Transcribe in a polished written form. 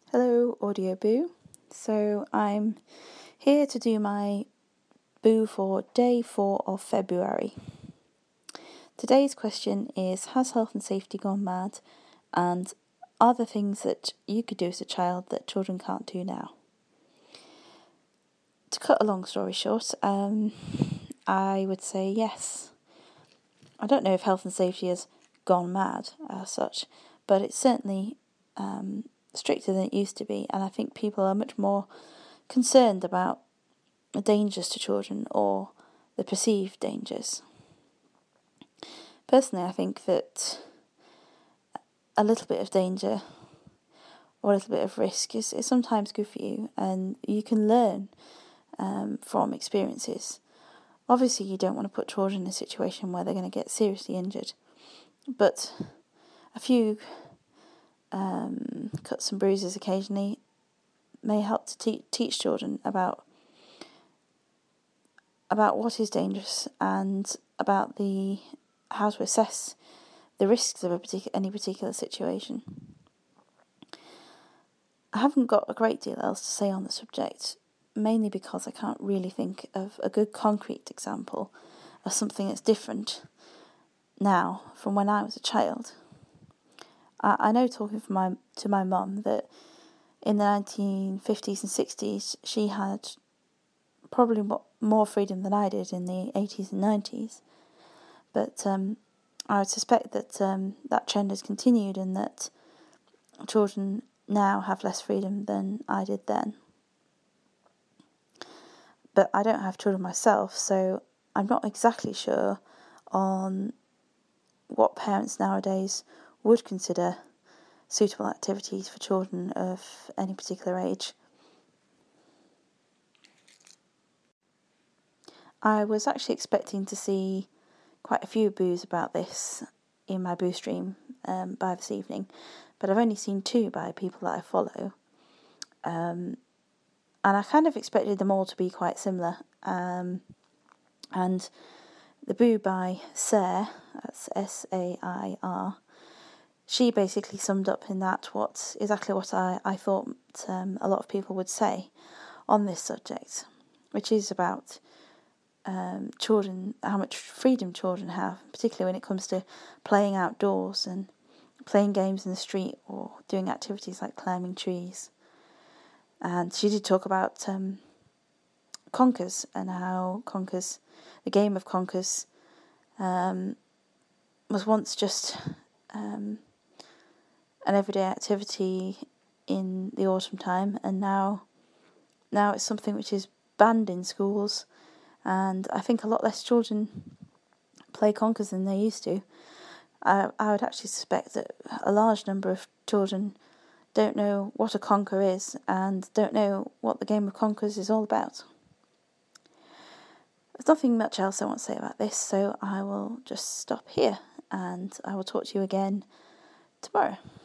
Hello, Audio Boo. So I'm here to do my boo for day 4 of February. Today's question is, has health and safety gone mad? And are there things that you could do as a child that children can't do now? To cut a long story short, I would say yes. I don't know if health and safety has gone mad as such, but it's certainly stricter than it used to be, and I think people are much more concerned about the dangers to children or the perceived dangers. Personally, I think that a little bit of danger or a little bit of risk is sometimes good for you, and you can learn from experiences. Obviously, you don't want to put children in a situation where they're going to get seriously injured, but a few cuts and bruises occasionally may help to teach children about what is dangerous and about how to assess the risks of any particular situation. I haven't got a great deal else to say on the subject, mainly because I can't really think of a good concrete example of something that's different now from when I was a child. I know, talking to my mum, that in the 1950s and 60s she had probably more freedom than I did in the 80s and 90s, but I would suspect that that trend has continued and that children now have less freedom than I did then. But I don't have children myself, so I'm not exactly sure on what parents nowadays would consider suitable activities for children of any particular age. I was actually expecting to see quite a few boos about this in my boo stream by this evening, but I've only seen 2 by people that I follow. And I kind of expected them all to be quite similar. And the boo by Sair, that's Sair, she basically summed up in that exactly what I thought a lot of people would say on this subject, which is about children, how much freedom children have, particularly when it comes to playing outdoors and playing games in the street or doing activities like climbing trees. And she did talk about Conkers and how the game of Conkers, was once just an everyday activity in the autumn time, and now it's something which is banned in schools, and I think a lot less children play Conkers than they used to. I would actually suspect that a large number of children don't know what a conker is and don't know what the game of Conkers is all about. There's nothing much else I want to say about this, so I will just stop here and I will talk to you again tomorrow.